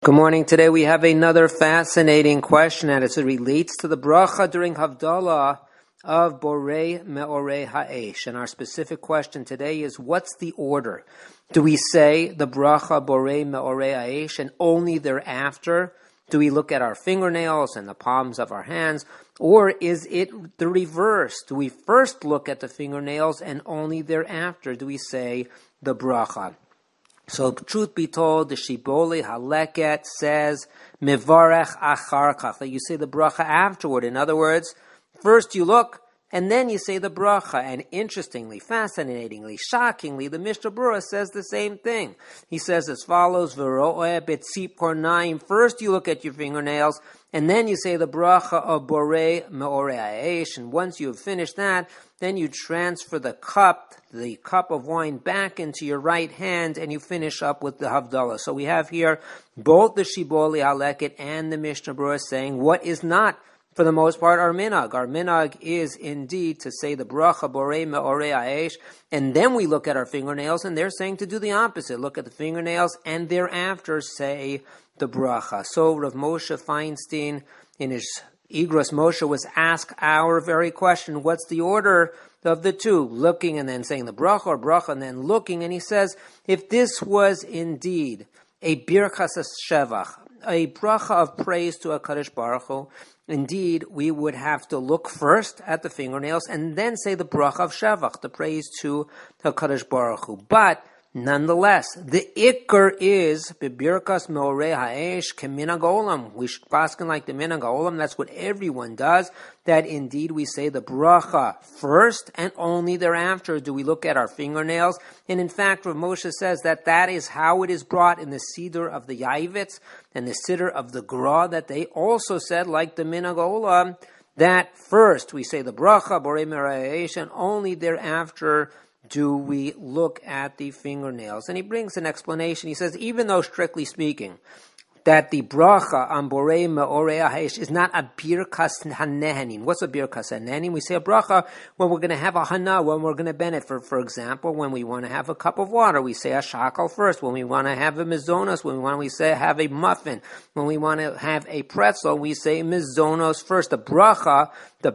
Good morning. Today we have another fascinating question as it relates to the bracha during Havdalah of Borei Me'orei Ha'esh. And our specific question today is, what's the order? Do we say the bracha Borei Me'orei Ha'esh and only thereafter do we look at our fingernails and the palms of our hands? Or is it the reverse? Do we first look at the fingernails and only thereafter do we say the bracha? So, truth be told, the Shibbolei Haleket says, Mevarech achar kach, that you say the bracha afterward. In other words, first you look, and then you say the bracha. And interestingly, fascinatingly, shockingly, the Mishnah Berurah says the same thing. He says as follows, V'ro'eh betzipor naim, first you look at your fingernails, and then you say the bracha of Borei Me'orei Ha'esh, and once you have finished that, then you transfer the cup of wine back into your right hand, and you finish up with the Havdalah. So we have here both the Shibbolei Haleket and the Mishnah Berurah saying what is not, for the most part, our minhag. Our minhag is indeed to say the bracha Borei Me'orei Ha'esh, and then we look at our fingernails, and they're saying to do the opposite. Look at the fingernails, and thereafter say the bracha. So Rav Moshe Feinstein, in his Igros Moshe, was asked our very question, what's the order of the two? Looking and then saying the bracha, or bracha and then looking. And he says, if this was indeed a birchas shevach, a bracha of praise to HaKadosh Baruch Hu, indeed, we would have to look first at the fingernails and then say the bracha of shevach, the praise to HaKadosh Baruch Hu. But nonetheless, the ikar is bebirkas me'orei ha'esh keminhag olam. We should paskin like the minhag olam. That's what everyone does. That indeed we say the bracha first, and only thereafter do we look at our fingernails. And in fact, Rav Moshe says that is how it is brought in the Siddur of the Yavitz and the Siddur of the Gra, that they also said, like the minhag olam, that first we say the bracha Borei Me'orei Ha'esh, and only thereafter do we look at the fingernails. And he brings an explanation. He says, even though strictly speaking, that the bracha on Borei Me'orei Ha'esh is not a birkas hanehanin. What's a birkas hanehanin? We say a bracha when we're going to have a hana, when we're going to benefit. For example, when we want to have a cup of water, we say a shakal first. When we want to have a mizonos, we say have a muffin. When we want to have a pretzel, we say mizonos first. The bracha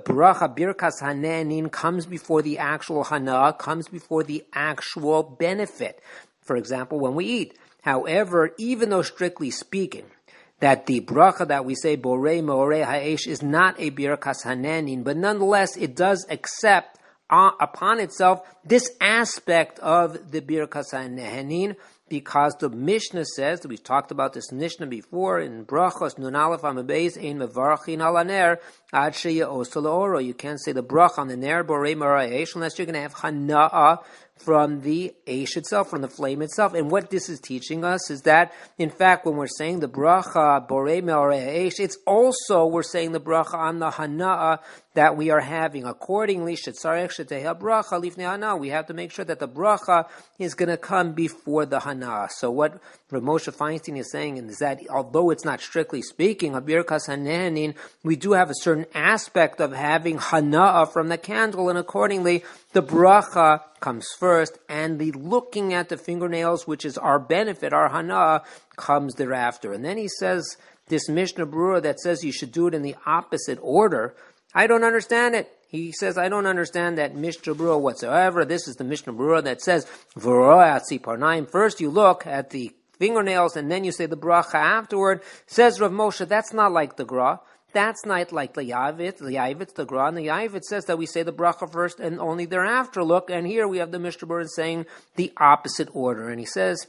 birkas hanehanin comes before the actual hana, comes before the actual benefit. For example, when we eat. However, even though strictly speaking, that the bracha that we say Borei Me'orei Ha'esh is not a birkas hanehanin, but nonetheless it does accept upon itself this aspect of the birkas hanehanin, because the Mishnah says, that we've talked about this Mishnah before, in Brachos Nun Aleph Amud Beis, Ein Mevarchin Al Haner Ad Sheye'oso L'Oro. You can't say the bracha on the ner Borei Me'orei Ha'esh unless you're going to have hana'ah from the Eish itself, from the flame itself. And what this is teaching us is that, in fact, when we're saying the bracha Borei Me'orei Ha'esh, it's also, we're saying the bracha on the hana'ah that we are having. Accordingly, shetzarech sheteheh bracha lifnei hana'ah. We have to make sure that the bracha is going to come before the hana'ah. So what Rav Moshe Feinstein is saying is that, although it's not strictly speaking a birkas hanehanin, we do have a certain aspect of having hana'ah from the candle, and accordingly, the bracha comes first, and the looking at the fingernails, which is our benefit, our hana'ah, comes thereafter. And then he says, this Mishnah Berurah that says you should do it in the opposite order, I don't understand it. He says, I don't understand that Mishnah Berurah whatsoever. This is the Mishnah Berurah that says, V'ro'eh atzipor naim, first you look at the fingernails, and then you say the bracha afterward. Says Rav Moshe, that's not like the Gra. That's not like the Yavitz, the Gra, and the Yavitz says that we say the bracha first and only thereafter look. And here we have the Mishnah Berurah saying the opposite order. And he says,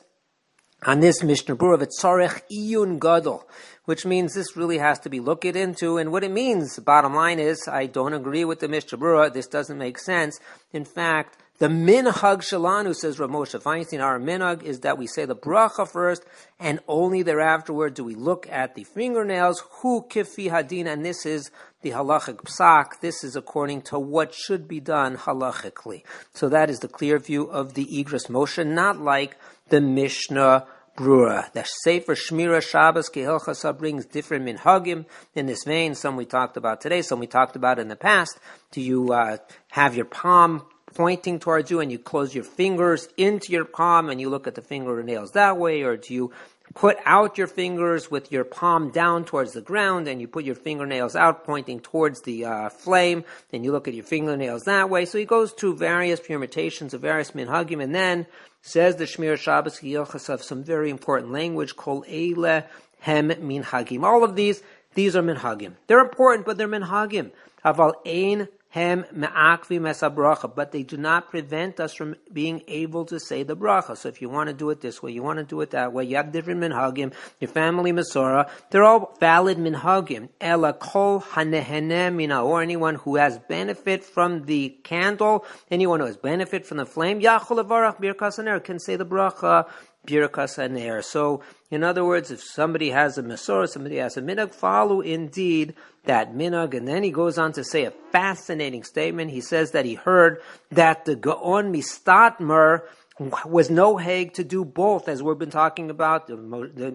on this Mishnah Berurah, v'tzarech iyun gadol, which means this really has to be looked into. And what it means, bottom line is, I don't agree with the Mishnah Berurah. This doesn't make sense. In fact, the minhag shalanu, says Rav Moshe Feinstein, our minhag is that we say the bracha first, and only thereafterward do we look at the fingernails, hu kifi hadin, and this is the halachic psak. This is according to what should be done halachically. So that is the clear view of the Igros Moshe, not like the Mishnah Berurah. The Sefer Shmira Shabbos Kehilchasa brings different minhagim in this vein. Some we talked about today, some we talked about in the past. Do you have your palm pointing towards you and you close your fingers into your palm and you look at the fingernails that way, or do you put out your fingers with your palm down towards the ground, and you put your fingernails out pointing towards the flame, and you look at your fingernails that way. So he goes through various permutations of various minhagim, and then says the Shmir Shabbos Yochas of some very important language called Eile Hem Minhagim. All of these are minhagim. They're important, but they're minhagim. Aval ein hem me'akvim es habracha, but they do not prevent us from being able to say the bracha. So if you want to do it this way, you want to do it that way, you have different minhagim, your family Masorah, they're all valid minhagim. Ela kol hanehene mina, or anyone who has benefit from the candle, anyone who has benefit from the flame, yachol levarach birkas haner, can say the bracha birkas haner. So, in other words, if somebody has a Masorah, somebody has a minhag, follow indeed that minhag. And then he goes on to say a fascinating statement. He says that he heard that the Gaon Mistatmer was no hag to do both, as we've been talking about. The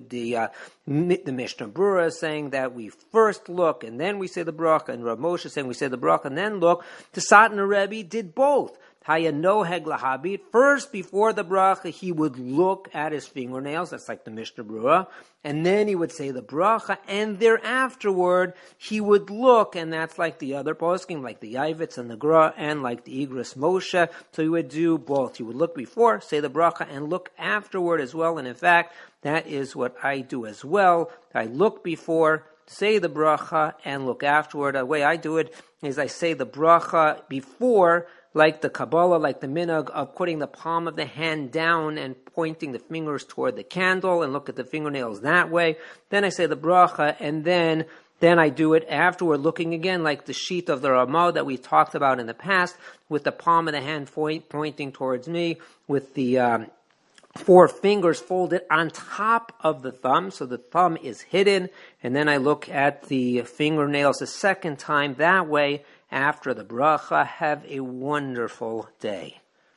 Mishnah Berurah is saying that we first look and then we say the bracha, and Rav Moshe is saying we say the bracha and then look. The Satner Rebbe did both. Haya no heg lahabit. First, before the bracha, he would look at his fingernails. That's like the Mishnah Berurah. And then he would say the bracha. And thereafterward, he would look, and that's like the other poskim, like the Yavitz and the Gra, and like the Igros Moshe. So he would do both. He would look before, say the bracha, and look afterward as well. And in fact, that is what I do as well. I look before, say the bracha, and look afterward. The way I do it is I say the bracha before, like the Kabbalah, like the minhag of putting the palm of the hand down and pointing the fingers toward the candle and look at the fingernails that way. Then I say the bracha, and then I do it afterward, looking again like the sheet of the Ramah that we talked about in the past, with the palm of the hand pointing towards me, with the four fingers folded on top of the thumb, so the thumb is hidden, and then I look at the fingernails a second time that way after the bracha. Have a wonderful day.